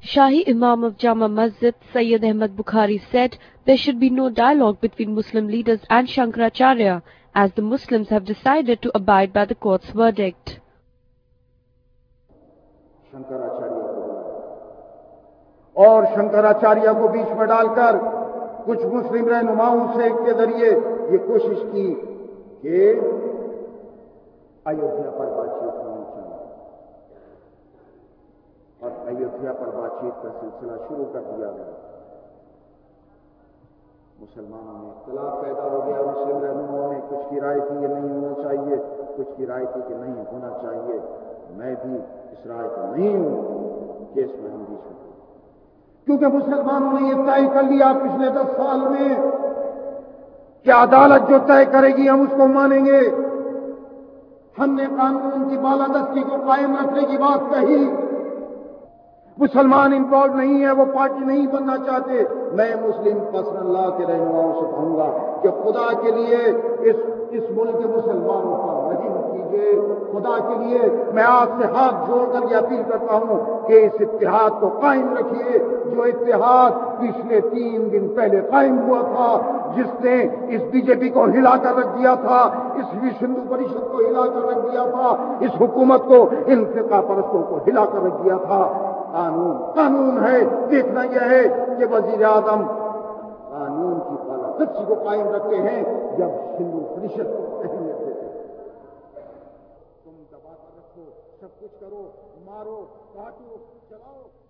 Shahi Imam of Jama Masjid, Sayyid Ahmad Bukhari said there should be no dialogue between Muslim leaders and Shankaracharya, as the Muslims have decided to abide by the court's verdict. اور شنکراچاریہ کو بیچ میں ڈال کر کچھ مسلم رہنماؤں سے کے ذریعے یہ کوشش کی کہ ایودھیا پر بات چیت ہونی چاہیے، اور ایودھیا پر بات چیت کا سلسلہ شروع کر دیا گیا۔ مسلمانوں میں اختلاف پیدا ہو گیا، مسلم رہنماؤں میں کچھ کی رائے تھی یہ نہیں ہونا چاہیے، کچھ کی رائے تھی کہ نہیں ہونا چاہیے۔ میں بھی اس رائے کا نہیں ہوں کہ اس میں ہم بیچ میں، کیونکہ مسلمانوں نے یہ طے کر لیا پچھلے 10 سال میں کہ عدالت جو طے کرے گی ہم اس کو مانیں گے۔ ہم نے قانون کی بالادستی کو قائم رکھنے کی بات کہی۔ مسلمان انوالو نہیں ہے، وہ پارٹی نہیں بننا چاہتے۔ میں مسلم پسند اللہ کے رہنماؤں سے کہوں گا کہ خدا کے لیے اس ملک کے مسلمانوں پر رحم کیجیے۔ خدا کے لیے میں آپ سے ہاتھ جوڑ کر یہ اپیل کرتا ہوں کہ اس اتحاد کو قائم رکھیے، جو اتحاد پچھلے 3 دن پہلے قائم ہوا تھا، جس نے اس بی جے پی کو ہلا کر رکھ دیا تھا، اس وشو ہندو پریشد کو ہلا کر رکھ دیا تھا، اس حکومت کو، ان فرقہ پرستوں کو ہلا کر رکھ دیا تھا۔ قانون ہے۔ دیکھنا یہ ہے کہ وزیر اعظم قانون کی بالادستی کو قائم رکھتے ہیں جب ہندو پریشد کو اہمیت دیتے ہیں۔ تم دبا کر رکھو، سب کچھ کرو، مارو، کاٹو، چلاؤ۔